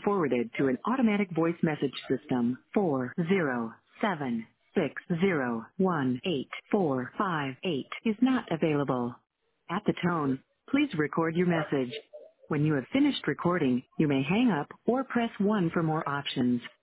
forwarded to an automatic voice message system. 407601845 is not available. At the tone, please record your message. When you have finished recording, you may hang up or press 1 for more options.